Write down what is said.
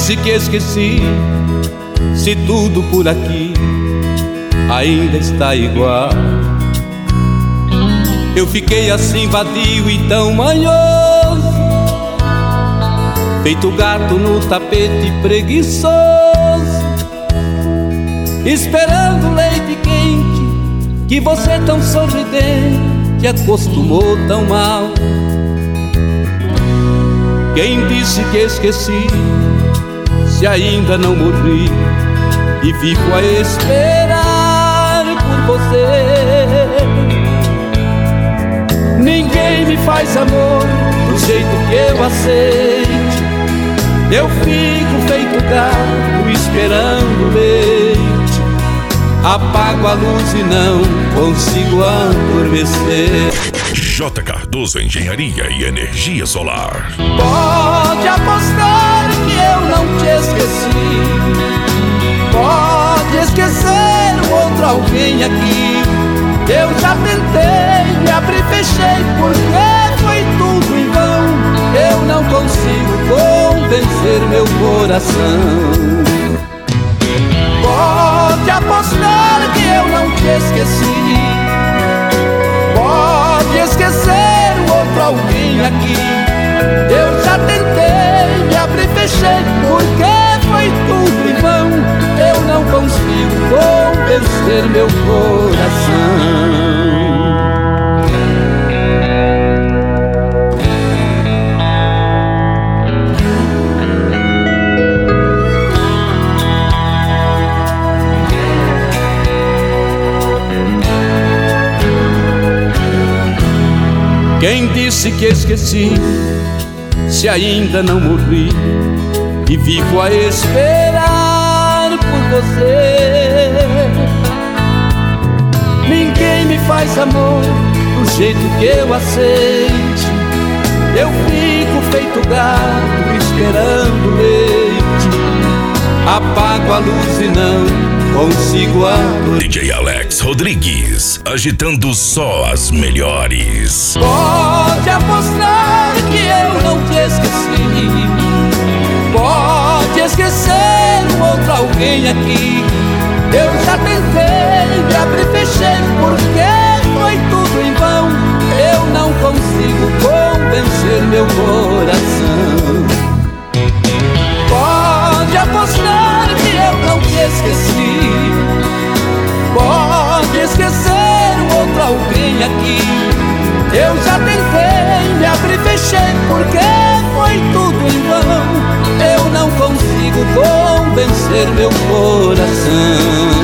disse que esqueci, se tudo por aqui ainda está igual? Eu fiquei assim vadio e tão manhoso, feito gato no tapete preguiçoso, esperando leite quente que você tão sorridente acostumou tão mal. Quem disse que esqueci, se ainda não morri e fico a esperar por você? Ninguém me faz amor do jeito que eu aceite, eu fico feito gato esperando leite. Apago a luz e não consigo adormecer. J. Cardoso Engenharia e Energia Solar. Pode apostar que eu não te esqueci, pode esquecer o outro alguém aqui. Eu já tentei, me abri e fechei, porque foi tudo em vão. Eu não consigo convencer meu coração. Pode apostar que eu não te esqueci, pode esquecer o outro alguém aqui. Eu já tentei, me abri e fechei, porque foi tudo em vão. Eu não consigo convencer meu coração. Quem disse que esqueci, se ainda não morri e vivo a esperar por você? Ninguém me faz amor do jeito que eu aceite, eu fico feito gato esperando leite. Apago a luz e não consigo adormecer. DJ Alex Rodrigues, agitando só as melhores. Pode apostar que eu não te esqueci, pode esquecer o outro alguém aqui. Eu já tentei, me abri e fechei, porque foi tudo em vão. Eu não consigo convencer meu coração. Pode apostar que eu não te esqueci, pode esquecer o outro alguém aqui. Eu já tentei, me abri e fechei, porque foi tudo em vão. Eu não consigo convencer meu coração.